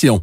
Action.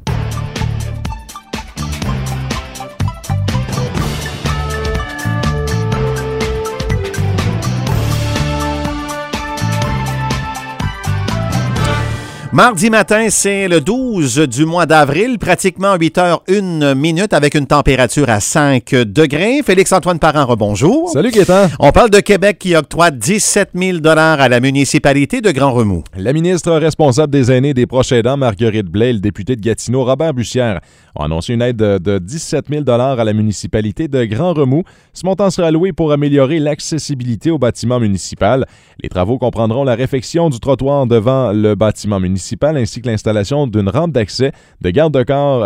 Mardi matin, c'est le 12 du mois d'avril, pratiquement 8h01 avec une température à 5 degrés. Félix-Antoine Parent, rebonjour. Salut Gaétan. On parle de Québec qui octroie 17 000 $ à la municipalité de Grand-Remous. La ministre responsable des aînés et des proches aidants, Marguerite Blais, et le député de Gatineau, Robert Bussière, ont annoncé une aide de 17 000 $ à la municipalité de Grand-Remous. Ce montant sera alloué pour améliorer l'accessibilité au bâtiment municipal. Les travaux comprendront la réfection du trottoir devant le bâtiment municipal ainsi que l'installation d'une rampe d'accès, de garde-corps,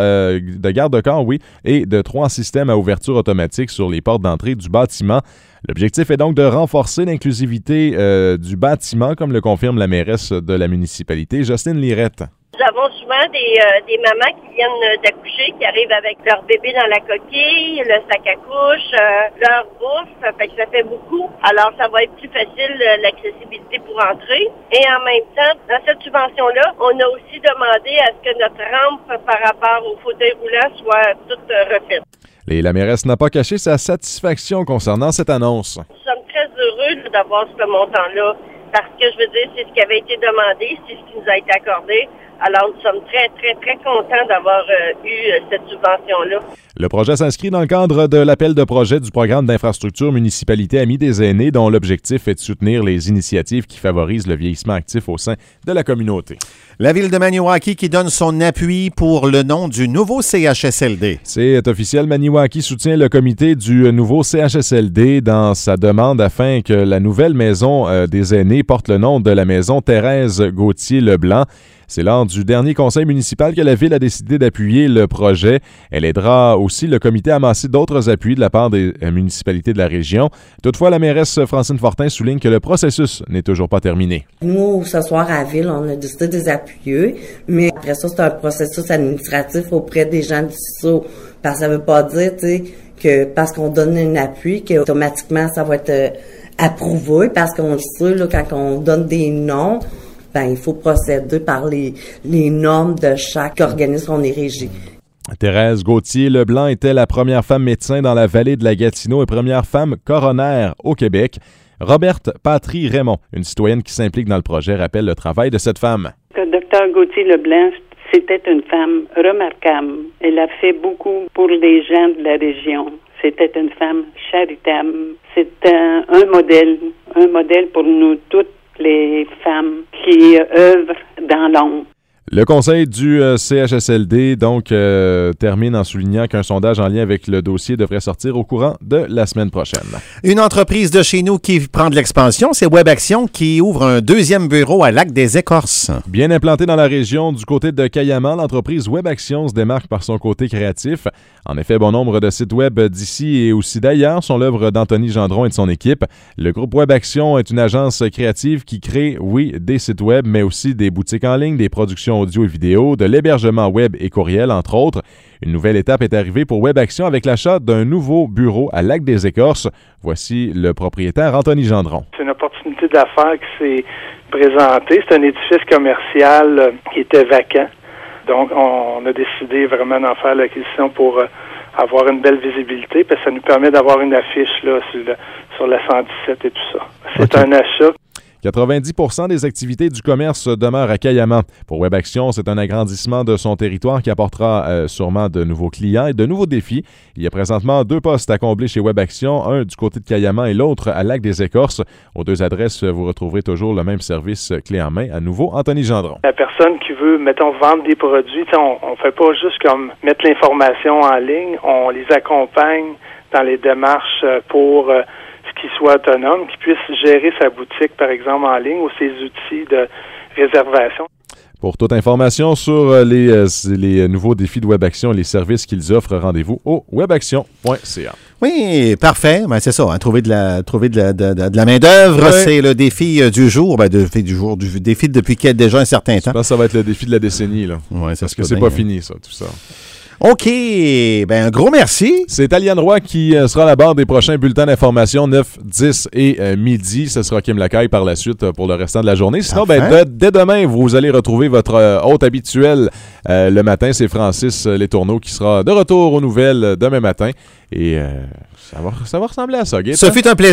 et de 3 systèmes à ouverture automatique sur les portes d'entrée du bâtiment. L'objectif est donc de renforcer l'inclusivité du bâtiment, comme le confirme la mairesse de la municipalité, Jocelyne Lirette. Nous avons souvent des mamans qui viennent d'accoucher, qui arrivent avec leur bébé dans la coquille, le sac à couche, leur bouffe, fait que ça fait beaucoup. Alors, ça va être plus facile, l'accessibilité pour entrer. Et en même temps, dans cette subvention-là, on a aussi demandé à ce que notre rampe par rapport au fauteuil roulant soit toute refaite. Et la mairesse n'a pas caché sa satisfaction concernant cette annonce. Nous sommes très heureux d'avoir ce montant-là, parce que, je veux dire, c'est ce qui avait été demandé, c'est ce qui nous a été accordé. Alors, nous sommes très, très, très contents d'avoir eu cette subvention-là. Le projet s'inscrit dans le cadre de l'appel de projet du programme d'infrastructure Municipalité Amis des aînés, dont l'objectif est de soutenir les initiatives qui favorisent le vieillissement actif au sein de la communauté. La ville de Maniwaki qui donne son appui pour le nom du nouveau CHSLD. C'est officiel, Maniwaki soutient le comité du nouveau CHSLD dans sa demande afin que la nouvelle maison des aînés porte le nom de la maison Thérèse Gauthier-Leblanc. C'est lors du dernier conseil municipal que la Ville a décidé d'appuyer le projet. Elle aidera aussi le comité à amasser d'autres appuis de la part des municipalités de la région. Toutefois, la mairesse Francine Fortin souligne que le processus n'est toujours pas terminé. Nous, ce soir à la Ville, on a décidé de les appuyer, mais après ça, c'est un processus administratif auprès des gens du CISO. Parce que ça veut pas dire, tu sais, que parce qu'on donne un appui, qu'automatiquement, ça va être approuvé, parce qu'on le sait, là, quand on donne des noms, ben, il faut procéder par les normes de chaque organisme qu'on est régi. Thérèse Gauthier-Leblanc était la première femme médecin dans la vallée de la Gatineau et première femme coroner au Québec. Roberte Patry-Raymond, une citoyenne qui s'implique dans le projet, rappelle le travail de cette femme. Le docteur Gauthier-Leblanc, c'était une femme remarquable. Elle a fait beaucoup pour les gens de la région. C'était une femme charitable. C'était un modèle pour nous toutes les femmes qui œuvrent dans l'ombre. Le conseil du CHSLD donc termine en soulignant qu'un sondage en lien avec le dossier devrait sortir au courant de la semaine prochaine. Une entreprise de chez nous qui prend de l'expansion, c'est WebAction qui ouvre un deuxième bureau à Lac-des-Écorces. Bien implantée dans la région du côté de Cayamant, l'entreprise WebAction se démarque par son côté créatif. En effet, bon nombre de sites web d'ici et aussi d'ailleurs sont l'œuvre d'Anthony Gendron et de son équipe. Le groupe WebAction est une agence créative qui crée, oui, des sites web, mais aussi des boutiques en ligne, des productions audio et vidéo, de l'hébergement web et courriel, entre autres. Une nouvelle étape est arrivée pour WebAction avec l'achat d'un nouveau bureau à Lac-des-Écorces. Voici le propriétaire Anthony Gendron. C'est une opportunité d'affaires qui s'est présentée. C'est un édifice commercial qui était vacant. Donc, on a décidé vraiment d'en faire l'acquisition pour avoir une belle visibilité, parce que ça nous permet d'avoir une affiche là, sur la 117 et tout ça. C'est un achat. 90% des activités du commerce demeurent à Cayamant. Pour WebAction, c'est un agrandissement de son territoire qui apportera sûrement de nouveaux clients et de nouveaux défis. Il y a présentement 2 postes à combler chez WebAction, un du côté de Cayamant et l'autre à Lac-des-Écorces. Aux 2 adresses, vous retrouverez toujours le même service clé en main. À nouveau, Anthony Gendron. La personne qui veut, mettons, vendre des produits, on fait pas juste comme mettre l'information en ligne, on les accompagne dans les démarches pour qu'il soit autonome, qu'il puisse gérer sa boutique, par exemple, en ligne ou ses outils de réservation. Pour toute information sur les nouveaux défis de WebAction et les services qu'ils offrent, rendez-vous au webaction.ca. Oui, parfait. Ben, c'est ça. Hein, trouver de la main-d'œuvre, c'est le défi du jour. Ben, défi depuis déjà un certain temps. Je pense que ça va être le défi de la décennie, là. Ouais, parce que c'est pas fini, ça, tout ça. OK. Ben, un gros merci. C'est Aliane Roy qui sera à la barre des prochains bulletins d'information 9, 10 et midi. Ce sera Kim Lacaille par la suite pour le restant de la journée. Sinon, dès demain, vous allez retrouver votre hôte habituel le matin. C'est Francis Letourneau qui sera de retour aux nouvelles demain matin. Et ça va ressembler à ça, Gaëtan. Ce fut un plaisir.